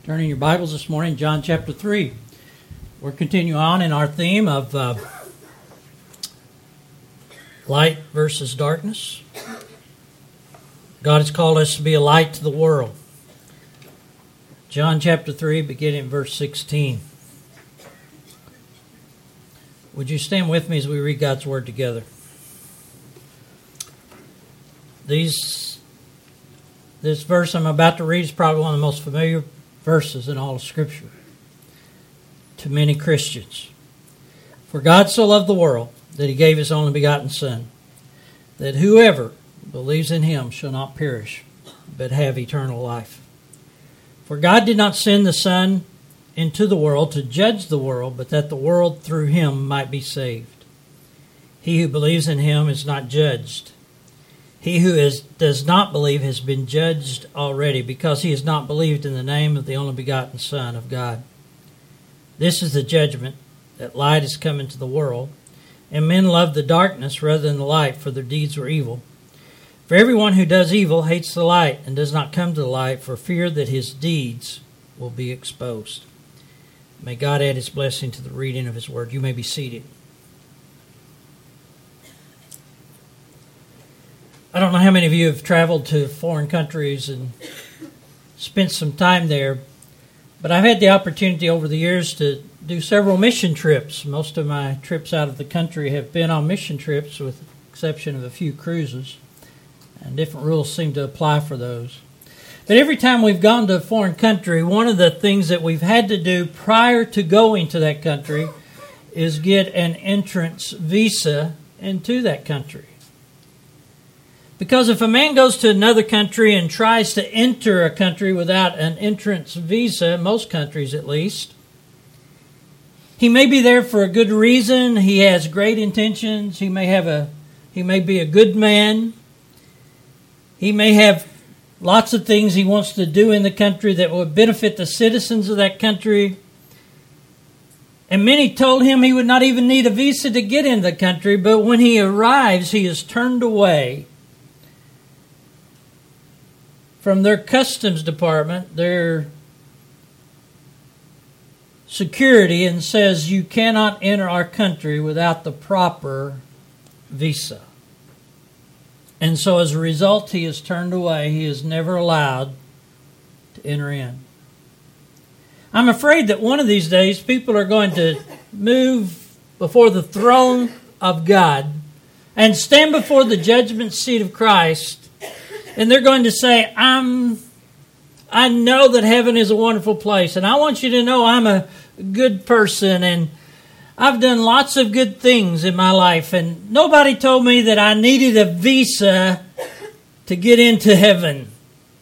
Turning your Bibles this morning, John chapter 3. We're continuing on in our theme of light versus darkness. God has called us to be a light to the world. John chapter 3, beginning in verse 16. Would you stand with me as we read God's Word together? This verse I'm about to read is probably one of the most familiar verses in all of Scripture to many Christians. For God so loved the world that He gave His only begotten Son, that whoever believes in Him shall not perish, but have eternal life. For God did not send the Son into the world to judge the world, but that the world through Him might be saved. He who believes in Him is not judged. He who does not believe has been judged already, because he has not believed in the name of the only begotten Son of God. This is the judgment, that light has come into the world, and men love the darkness rather than the light, for their deeds were evil. For everyone who does evil hates the light, and does not come to the light, for fear that his deeds will be exposed. May God add His blessing to the reading of His Word. You may be seated. I don't know how many of you have traveled to foreign countries and spent some time there, but I've had the opportunity over the years to do several mission trips. Most of my trips out of the country have been on mission trips, with the exception of a few cruises, and different rules seem to apply for those. But every time we've gone to a foreign country, one of the things that we've had to do prior to going to that country is get an entrance visa into that country. Because if a man goes to another country and tries to enter a country without an entrance visa, most countries at least, he may be there for a good reason. He has great intentions. He may be a good man. He may have lots of things he wants to do in the country that would benefit the citizens of that country. And many told him he would not even need a visa to get in the country, but when he arrives, he is turned away from their customs department, their security, and says, you cannot enter our country without the proper visa. And so as a result, he is turned away. He is never allowed to enter in. I'm afraid that one of these days people are going to move before the throne of God and stand before the judgment seat of Christ, and they're going to say, I know that heaven is a wonderful place, and I want you to know I'm a good person, and I've done lots of good things in my life, and nobody told me that I needed a visa to get into heaven.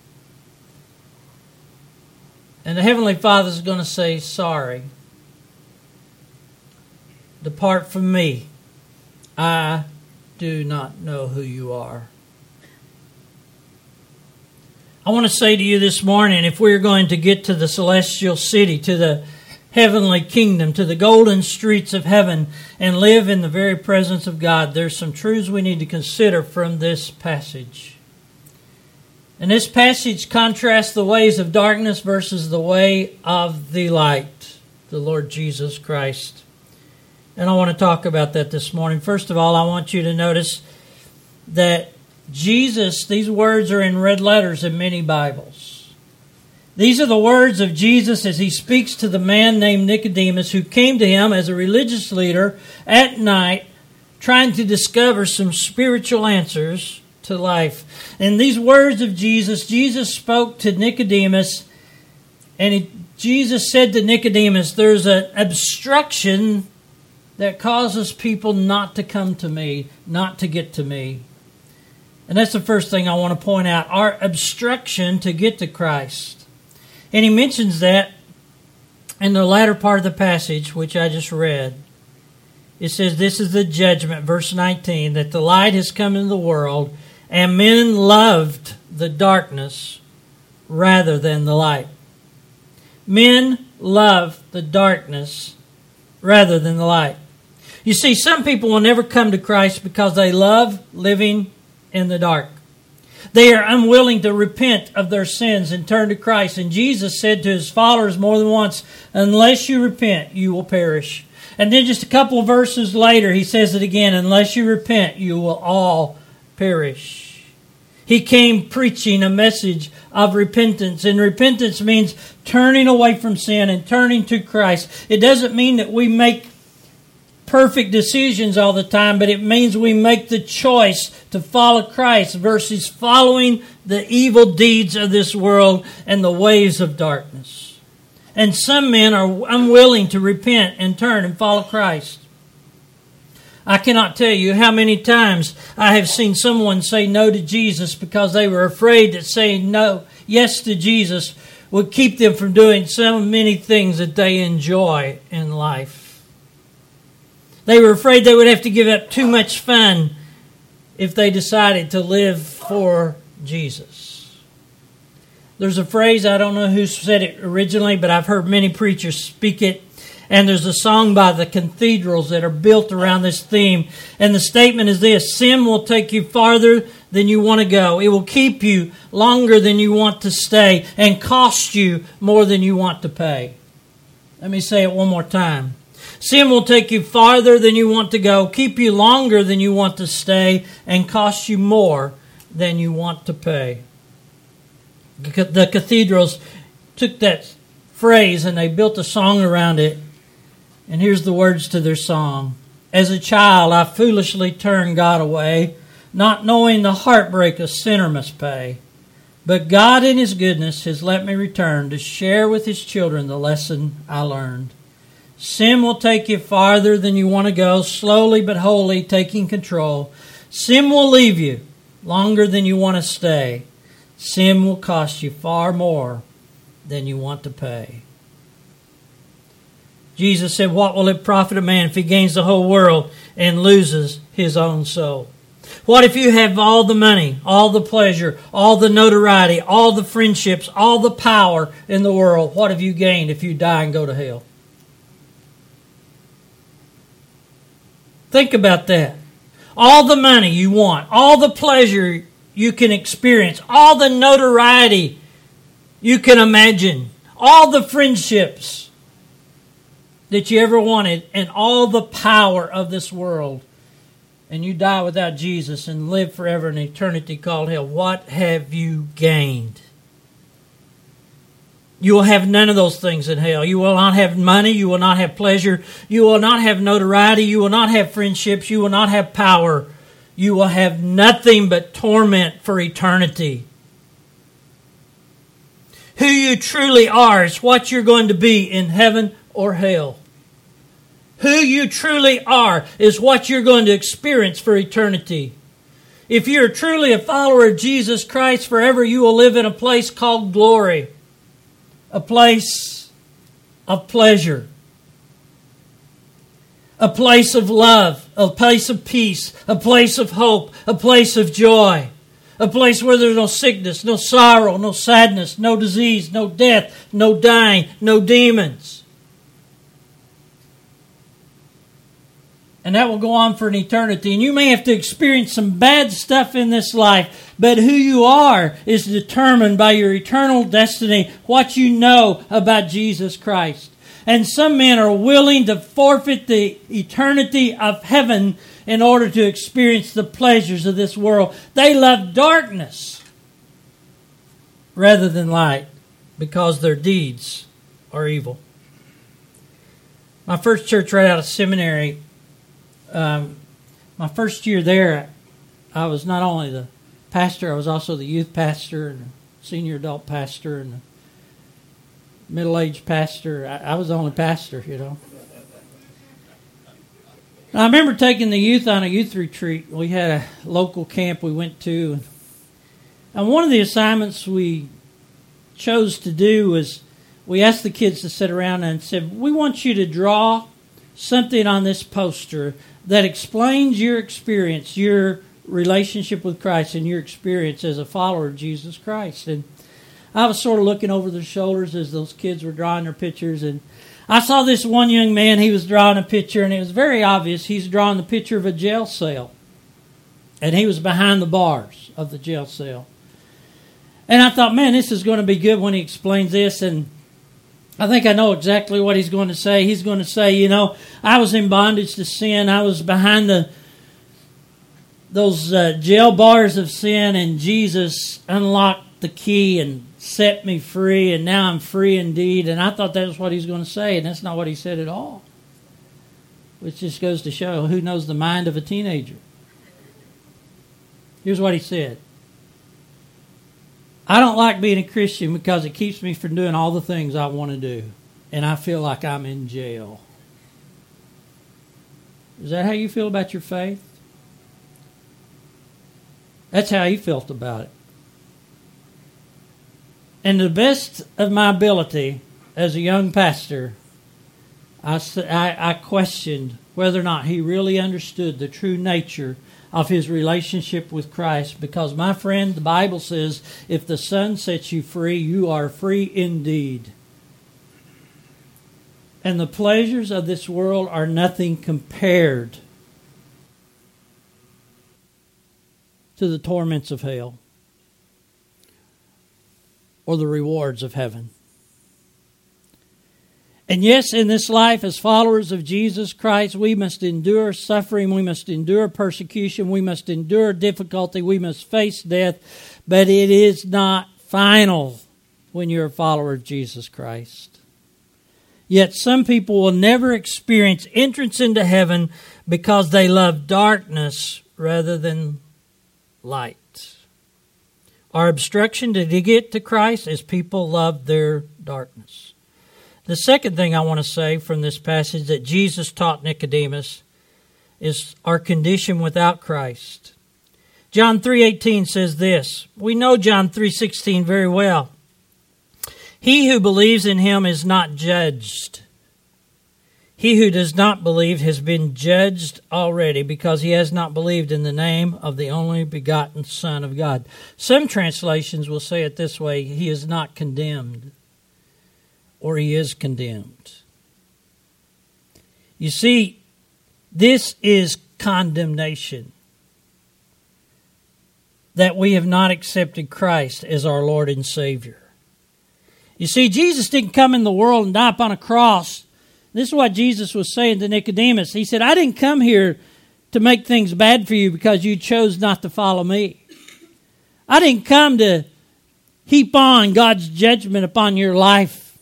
And the Heavenly Father is going to say, sorry. Depart from me. I do not know who you are. I want to say to you this morning, if we're going to get to the celestial city, to the heavenly kingdom, to the golden streets of heaven, and live in the very presence of God, there's some truths we need to consider from this passage. And this passage contrasts the ways of darkness versus the way of the light, the Lord Jesus Christ. And I want to talk about that this morning. First of all, I want you to notice that Jesus, these words are in red letters in many Bibles. These are the words of Jesus as He speaks to the man named Nicodemus, who came to Him as a religious leader at night, trying to discover some spiritual answers to life. And these words of Jesus spoke to Nicodemus, and Jesus said to Nicodemus, there's an obstruction that causes people not to come to me, not to get to me. And that's the first thing I want to point out, our obstruction to get to Christ. And He mentions that in the latter part of the passage, which I just read. It says, this is the judgment, verse 19, that the light has come into the world, and men loved the darkness rather than the light. Men love the darkness rather than the light. You see, some people will never come to Christ because they love living in the dark. They are unwilling to repent of their sins and turn to Christ. And Jesus said to his followers more than once, unless you repent, you will perish. And then just a couple of verses later, he says it again, unless you repent, you will all perish. He came preaching a message of repentance. And repentance means turning away from sin and turning to Christ. It doesn't mean that we make perfect decisions all the time, but it means we make the choice to follow Christ versus following the evil deeds of this world and the ways of darkness. And some men are unwilling to repent and turn and follow Christ. I cannot tell you how many times I have seen someone say no to Jesus because they were afraid that saying yes to Jesus would keep them from doing so many things that they enjoy in life. They were afraid they would have to give up too much fun if they decided to live for Jesus. There's a phrase, I don't know who said it originally, but I've heard many preachers speak it. And there's a song by the Cathedrals that are built around this theme. And the statement is this: sin will take you farther than you want to go. It will keep you longer than you want to stay and cost you more than you want to pay. Let me say it one more time. Sin will take you farther than you want to go, keep you longer than you want to stay, and cost you more than you want to pay. The Cathedrals took that phrase and they built a song around it. And here's the words to their song. As a child, I foolishly turned God away, not knowing the heartbreak a sinner must pay. But God in His goodness has let me return to share with His children the lesson I learned. Sin will take you farther than you want to go, slowly but wholly taking control. Sin will leave you longer than you want to stay. Sin will cost you far more than you want to pay. Jesus said, what will it profit a man if he gains the whole world and loses his own soul? What if you have all the money, all the pleasure, all the notoriety, all the friendships, all the power in the world? What have you gained if you die and go to hell? Think about that. All the money you want, all the pleasure you can experience, all the notoriety you can imagine, all the friendships that you ever wanted, and all the power of this world, and you die without Jesus and live forever in eternity called hell. What have you gained? You will have none of those things in hell. You will not have money. You will not have pleasure. You will not have notoriety. You will not have friendships. You will not have power. You will have nothing but torment for eternity. Who you truly are is what you're going to be in heaven or hell. Who you truly are is what you're going to experience for eternity. If you're truly a follower of Jesus Christ, forever you will live in a place called glory. A place of pleasure. A place of love. A place of peace. A place of hope. A place of joy. A place where there's no sickness, no sorrow, no sadness, no disease, no death, no dying, no demons. And that will go on for an eternity. And you may have to experience some bad stuff in this life, but who you are is determined by your eternal destiny, what you know about Jesus Christ. And some men are willing to forfeit the eternity of heaven in order to experience the pleasures of this world. They love darkness rather than light because their deeds are evil. My first church right out of seminary, my first year there, I was not only the pastor, I was also the youth pastor and the senior adult pastor and the middle-aged pastor. I was the only pastor, you know. I remember taking the youth on a youth retreat. We had a local camp we went to. And one of the assignments we chose to do was we asked the kids to sit around and said, we want you to draw something on this poster that explains your experience, your relationship with Christ, and your experience as a follower of Jesus Christ. And I was sort of looking over their shoulders as those kids were drawing their pictures, and I saw this one young man, he was drawing a picture, and it was very obvious he's drawing the picture of a jail cell. And he was behind the bars of the jail cell. And I thought, man, this is going to be good when he explains this. And I think I know exactly what he's going to say. He's going to say, I was in bondage to sin. I was behind those jail bars of sin, and Jesus unlocked the key and set me free, and now I'm free indeed. And I thought that was what he's going to say, and that's not what he said at all. Which just goes to show who knows the mind of a teenager. Here's what he said. I don't like being a Christian because it keeps me from doing all the things I want to do. And I feel like I'm in jail. Is that how you feel about your faith? That's how he felt about it. And to the best of my ability as a young pastor, I questioned whether or not he really understood the true nature of his relationship with Christ. Because, my friend, the Bible says, if the Son sets you free, you are free indeed. And the pleasures of this world are nothing compared to the torments of hell or the rewards of heaven. And yes, in this life, as followers of Jesus Christ, we must endure suffering, we must endure persecution, we must endure difficulty, we must face death, but it is not final when you're a follower of Jesus Christ. Yet some people will never experience entrance into heaven because they love darkness rather than light. Our obstruction to get to Christ is people love their darkness. The second thing I want to say from this passage that Jesus taught Nicodemus is our condition without Christ. John 3:18 says this. We know John 3:16 very well. He who believes in him is not judged. He who does not believe has been judged already because he has not believed in the name of the only begotten Son of God. Some translations will say it this way, he is not condemned, or he is condemned. You see, this is condemnation, that we have not accepted Christ as our Lord and Savior. You see, Jesus didn't come in the world and die upon a cross. This is what Jesus was saying to Nicodemus. He said, I didn't come here to make things bad for you because you chose not to follow me. I didn't come to heap on God's judgment upon your life.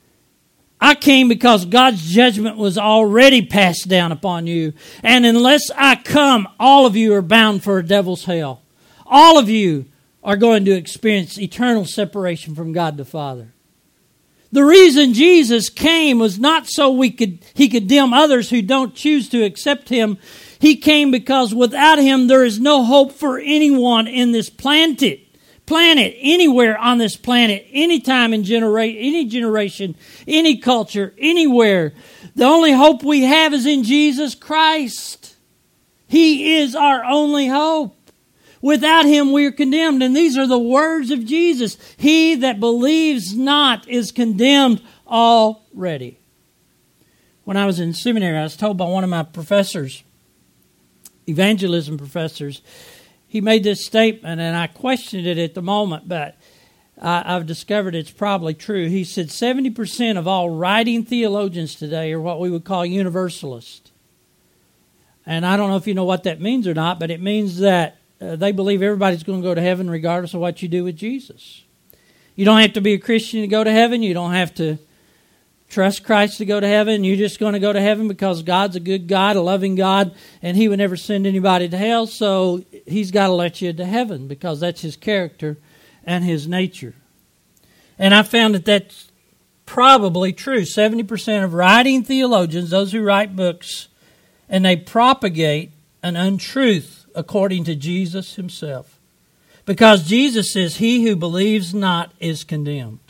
I came because God's judgment was already passed down upon you. And unless I come, all of you are bound for a devil's hell. All of you are going to experience eternal separation from God the Father. The reason Jesus came was not so he could condemn others who don't choose to accept him. He came because without him there is no hope for anyone in this planet, anywhere on this planet, any time in any generation, any culture, anywhere. The only hope we have is in Jesus Christ. He is our only hope. Without him we are condemned. And these are the words of Jesus. He that believes not is condemned already. When I was in seminary, I was told by one of my professors, evangelism professors, he made this statement, and I questioned it at the moment, but I've discovered it's probably true. He said 70% of all writing theologians today are what we would call universalists. And I don't know if you know what that means or not, but it means that they believe everybody's going to go to heaven regardless of what you do with Jesus. You don't have to be a Christian to go to heaven. You don't have to trust Christ to go to heaven. You're just going to go to heaven because God's a good God, a loving God, and he would never send anybody to hell, so he's got to let you into heaven because that's his character and his nature. And I found that that's probably true. 70% of writing theologians, those who write books, and they propagate an untruth according to Jesus himself. Because Jesus says, he who believes not is condemned.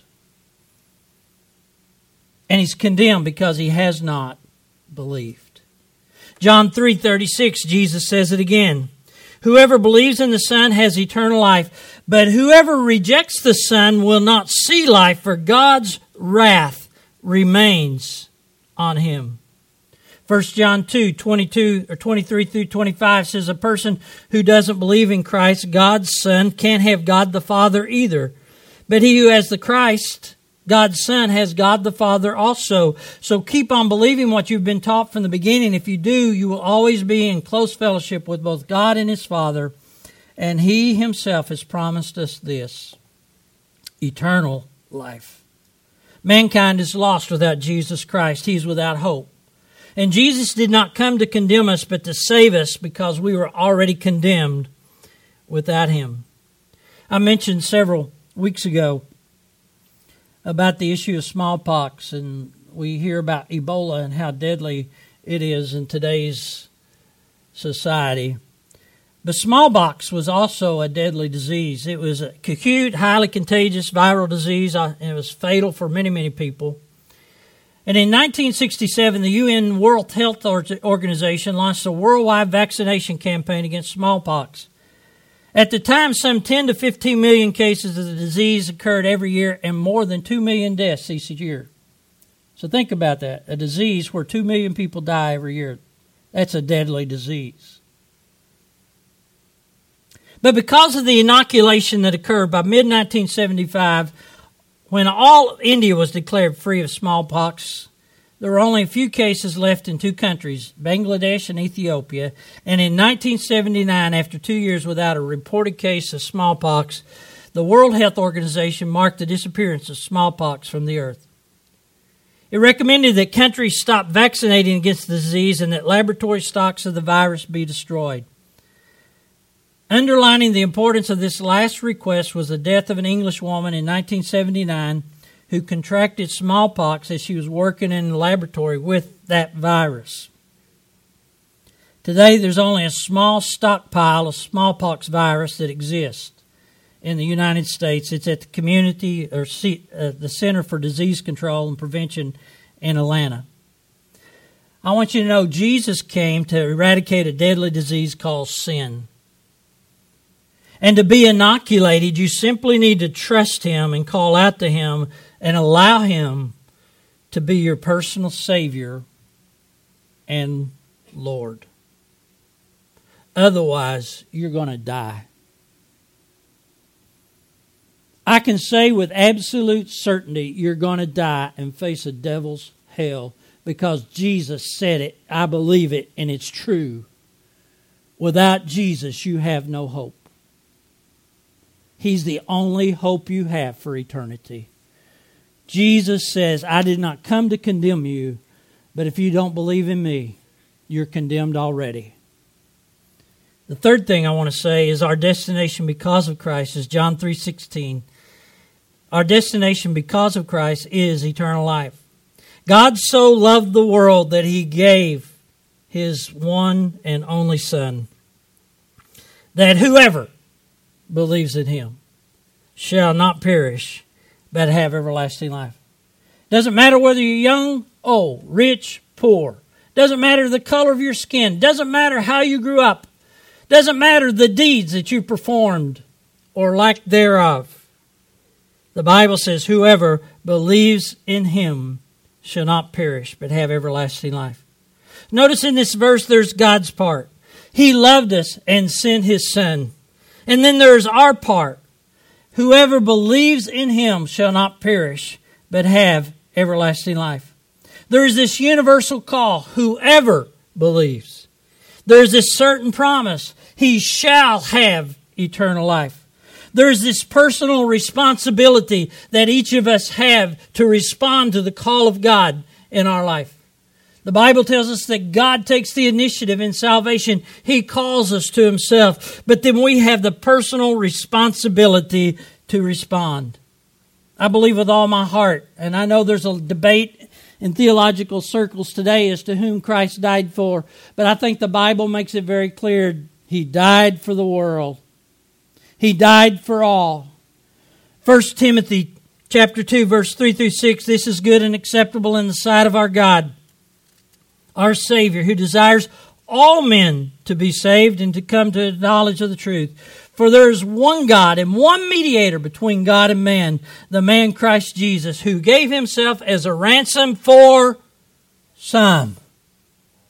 And he's condemned because he has not believed. John 3:36, Jesus says it again. Whoever believes in the Son has eternal life, but whoever rejects the Son will not see life, for God's wrath remains on him. 1 John 2:22 or 23 through 25 says a person who doesn't believe in Christ, God's Son, can't have God the Father either. But he who has the Christ, God's Son, has God the Father also. So keep on believing what you've been taught from the beginning. If you do, you will always be in close fellowship with both God and His Father. And He Himself has promised us this: eternal life. Mankind is lost without Jesus Christ. He's without hope. And Jesus did not come to condemn us, but to save us, because we were already condemned without Him. I mentioned several weeks ago about the issue of smallpox, and we hear about Ebola and how deadly it is in today's society. But smallpox was also a deadly disease. It was a acute, highly contagious viral disease, and it was fatal for many, many people. And in 1967, the UN World Health Organization launched a worldwide vaccination campaign against smallpox. At the time, some 10 to 15 million cases of the disease occurred every year, and more than 2 million deaths each year. So think about that. A disease where 2 million people die every year. That's a deadly disease. But because of the inoculation that occurred by mid-1975, when all India was declared free of smallpox, there were only a few cases left in 2 countries, Bangladesh and Ethiopia. And in 1979, after 2 years without a reported case of smallpox, the World Health Organization marked the disappearance of smallpox from the earth. It recommended that countries stop vaccinating against the disease and that laboratory stocks of the virus be destroyed. Underlining the importance of this last request was the death of an English woman in 1979 who contracted smallpox as she was working in the laboratory with that virus. Today, there's only a small stockpile of smallpox virus that exists in the United States. It's at the the Center for Disease Control and Prevention in Atlanta. I want you to know Jesus came to eradicate a deadly disease called sin. And to be inoculated, you simply need to trust Him and call out to Him and allow Him to be your personal Savior and Lord. Otherwise, you're going to die. I can say with absolute certainty, you're going to die and face a devil's hell, because Jesus said it. I believe it, and it's true. Without Jesus, you have no hope. He's the only hope you have for eternity. Jesus says, I did not come to condemn you, but if you don't believe in me, you're condemned already. The third thing I want to say is our destination because of Christ is John 3:16. Our destination because of Christ is eternal life. God so loved the world that He gave His one and only Son, that whoever believes in Him shall not perish, but have everlasting life. Doesn't matter whether you're young, old, rich, poor. Doesn't matter the color of your skin. Doesn't matter how you grew up. Doesn't matter the deeds that you performed or lack thereof. The Bible says, whoever believes in Him shall not perish, but have everlasting life. Notice in this verse, there's God's part. He loved us and sent His Son. And then there's our part. Whoever believes in Him shall not perish, but have everlasting life. There is this universal call, whoever believes. There's this certain promise, he shall have eternal life. There's this personal responsibility that each of us have to respond to the call of God in our life. The Bible tells us that God takes the initiative in salvation. He calls us to Himself. But then we have the personal responsibility to respond. I believe with all my heart, and I know there's a debate in theological circles today as to whom Christ died for, but I think the Bible makes it very clear. He died for the world. He died for all. 1 Timothy chapter 2, verse 3 through 6, this is good and acceptable in the sight of our God, our Savior, who desires all men to be saved and to come to the knowledge of the truth. For there is one God and one mediator between God and man, the man Christ Jesus, who gave Himself as a ransom for some.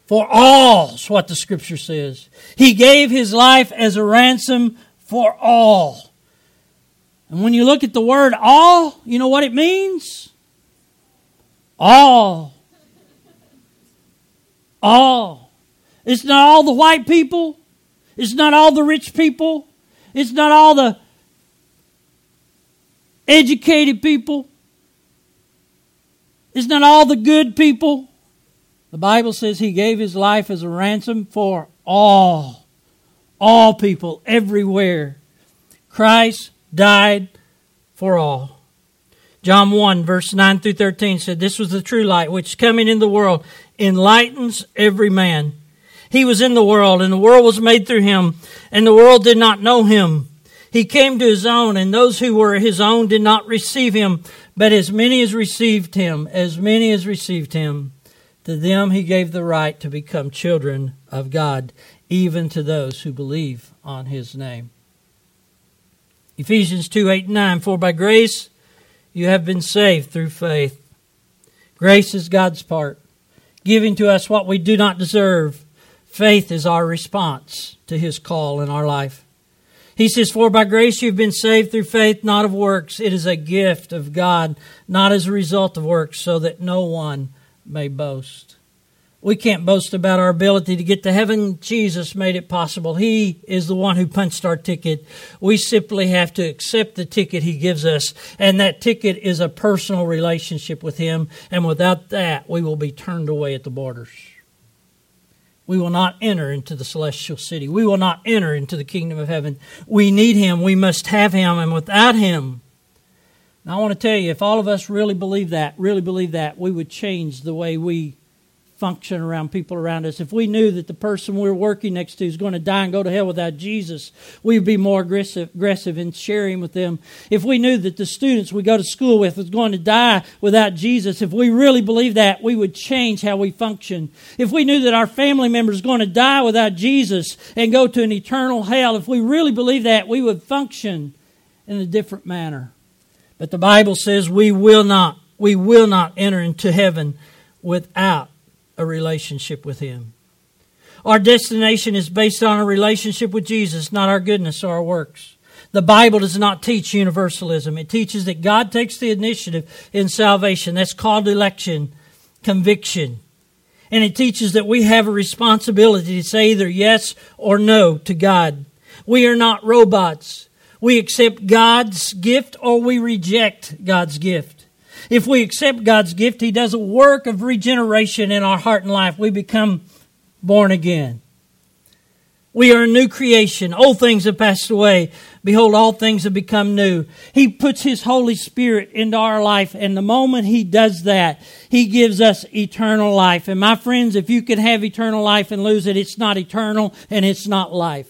For all is what the Scripture says. He gave His life as a ransom for all. And when you look at the word all, you know what it means? All. All. It's not all the white people. It's not all the rich people. It's not all the educated people. It's not all the good people. The Bible says He gave His life as a ransom for all. All people, everywhere. Christ died for all. John 1, verse 9 through 13 said, "This was the true light, which coming in the world enlightens every man. He was in the world, and the world was made through Him, and the world did not know Him. He came to His own, and those who were His own did not receive Him. But as many as received Him, to them He gave the right to become children of God, even to those who believe on His name." Ephesians 2, 8 and 9, "For by grace you have been saved through faith." Grace is God's part, giving to us what we do not deserve. Faith is our response to His call in our life. He says, "For by grace you have been saved through faith, not of works. It is a gift of God, not as a result of works, so that no one may boast." We can't boast about our ability to get to heaven. Jesus made it possible. He is the one who punched our ticket. We simply have to accept the ticket He gives us, and that ticket is a personal relationship with Him, and without that, we will be turned away at the borders. We will not enter into the celestial city. We will not enter into the kingdom of heaven. We need Him. We must have Him, and without Him, now I want to tell you, if all of us really believe that, we would change the way we function around people around us. If we knew that the person we're working next to is going to die and go to hell without Jesus, we'd be more aggressive in sharing with them. If we knew that the students we go to school with was going to die without Jesus, if we really believed that, we would change how we function. If we knew that our family member is going to die without Jesus and go to an eternal hell, if we really believed that, we would function in a different manner. But the Bible says we will not enter into heaven without a relationship with Him. Our destination is based on a relationship with Jesus, not our goodness or our works. The Bible does not teach universalism. It teaches that God takes the initiative in salvation. That's called election, conviction. And it teaches that we have a responsibility to say either yes or no to God. We are not robots. We accept God's gift or we reject God's gift. If we accept God's gift, He does a work of regeneration in our heart and life. We become born again. We are a new creation. Old things have passed away. Behold, all things have become new. He puts His Holy Spirit into our life, and the moment He does that, He gives us eternal life. And my friends, if you could have eternal life and lose it, it's not eternal and it's not life.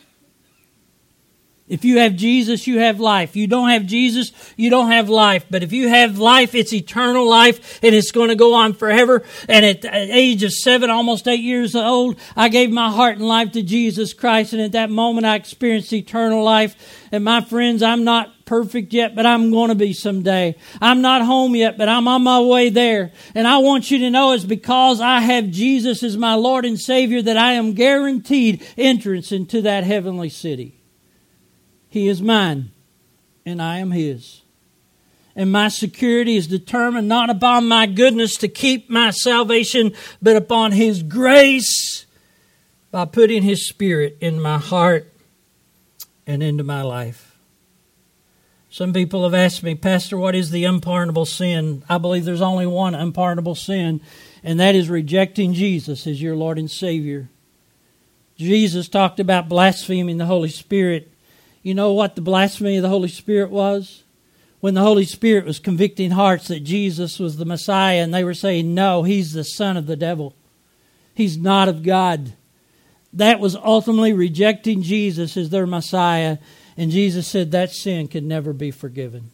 If you have Jesus, you have life. You don't have Jesus, you don't have life. But if you have life, it's eternal life, and it's going to go on forever. And at the age of 7, almost 8 years old, I gave my heart and life to Jesus Christ. And at that moment, I experienced eternal life. And my friends, I'm not perfect yet, but I'm going to be someday. I'm not home yet, but I'm on my way there. And I want you to know it's because I have Jesus as my Lord and Savior that I am guaranteed entrance into that heavenly city. He is mine, and I am His. And my security is determined not upon my goodness to keep my salvation, but upon His grace by putting His Spirit in my heart and into my life. Some people have asked me, Pastor, what is the unpardonable sin? I believe there's only one unpardonable sin, and that is rejecting Jesus as your Lord and Savior. Jesus talked about blaspheming the Holy Spirit. You know what the blasphemy of the Holy Spirit was? When the Holy Spirit was convicting hearts that Jesus was the Messiah, and they were saying, no, He's the son of the devil. He's not of God. That was ultimately rejecting Jesus as their Messiah. And Jesus said that sin could never be forgiven.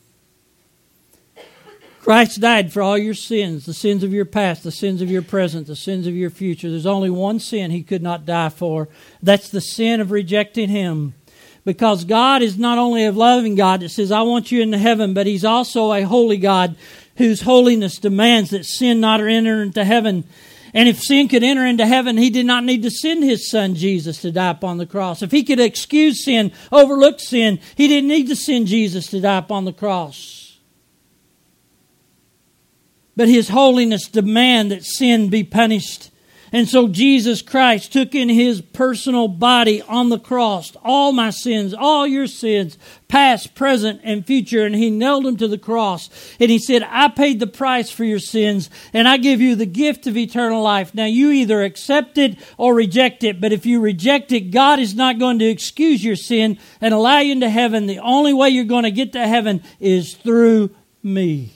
Christ died for all your sins, the sins of your past, the sins of your present, the sins of your future. There's only one sin He could not die for. That's the sin of rejecting Him. Because God is not only a loving God that says, I want you into heaven, but He's also a holy God whose holiness demands that sin not enter into heaven. And if sin could enter into heaven, He did not need to send His Son Jesus to die upon the cross. If He could excuse sin, overlook sin, He didn't need to send Jesus to die upon the cross. But His holiness demanded that sin be punished. And so Jesus Christ took in His personal body on the cross all my sins, all your sins, past, present, and future. And He nailed them to the cross. And He said, I paid the price for your sins, and I give you the gift of eternal life. Now you either accept it or reject it. But if you reject it, God is not going to excuse your sin and allow you into heaven. The only way you're going to get to heaven is through me.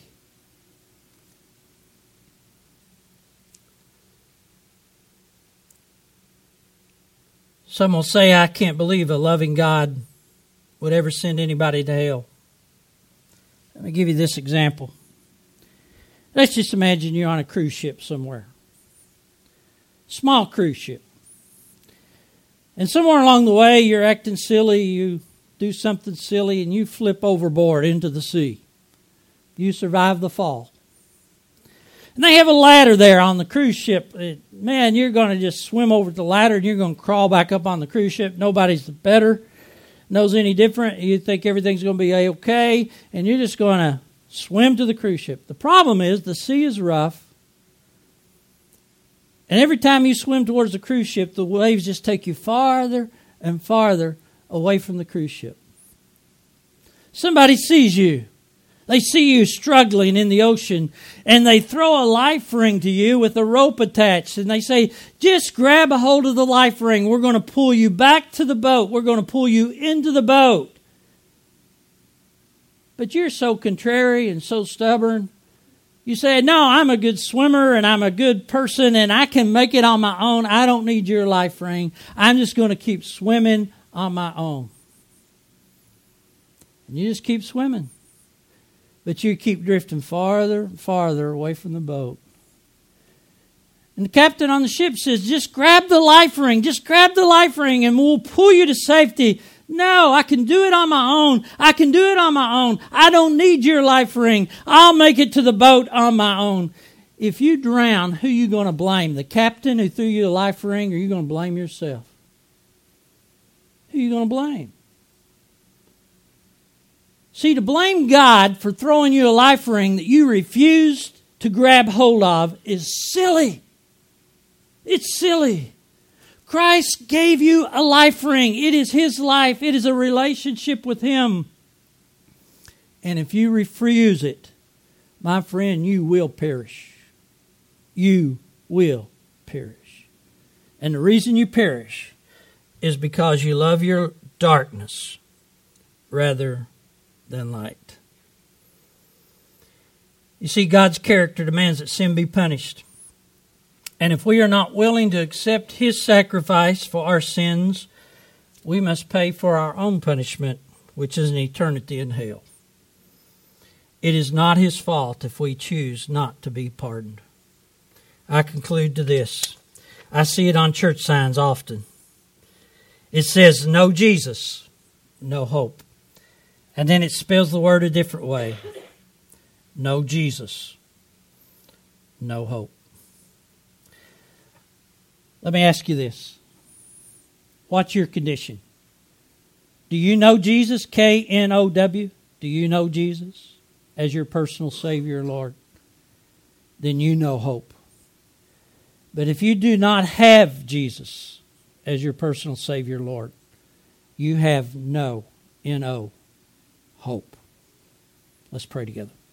Some will say, I can't believe a loving God would ever send anybody to hell. Let me give you this example. Let's just imagine you're on a cruise ship somewhere. Small cruise ship. And somewhere along the way, you're acting silly, you do something silly, and you flip overboard into the sea. You survive the fall. And they have a ladder there on the cruise ship. Man, you're going to just swim over the ladder and you're going to crawl back up on the cruise ship. Nobody's better, knows any different. You think everything's going to be okay, and you're just going to swim to the cruise ship. The problem is the sea is rough, and every time you swim towards the cruise ship, the waves just take you farther and farther away from the cruise ship. Somebody sees you. They see you struggling in the ocean, and they throw a life ring to you with a rope attached, and they say, just grab a hold of the life ring. We're going to pull you back to the boat. We're going to pull you into the boat. But you're so contrary and so stubborn. You say, no, I'm a good swimmer, and I'm a good person, and I can make it on my own. I don't need your life ring. I'm just going to keep swimming on my own. And you just keep swimming. But you keep drifting farther and farther away from the boat. And the captain on the ship says, just grab the life ring. Just grab the life ring and we'll pull you to safety. No, I can do it on my own. I can do it on my own. I don't need your life ring. I'll make it to the boat on my own. If you drown, who are you going to blame? The captain who threw you the life ring, or are you going to blame yourself? Who are you going to blame? See, to blame God for throwing you a life ring that you refused to grab hold of is silly. It's silly. Christ gave you a life ring. It is His life. It is a relationship with Him. And if you refuse it, my friend, you will perish. You will perish. And the reason you perish is because you love your darkness rather than light. You see, God's character demands that sin be punished. And if we are not willing to accept His sacrifice for our sins, we must pay for our own punishment, which is an eternity in hell. It is not His fault if we choose not to be pardoned. I conclude to this. I see it on church signs often. It says, no Jesus, no hope. And then it spells the word a different way. No Jesus, no hope. Let me ask you this. What's your condition? Do you know Jesus? K-N-O-W? Do you know Jesus as your personal Savior, Lord? Then you know hope. But if you do not have Jesus as your personal Savior, Lord, you have no, N-O, hope. Let's pray together.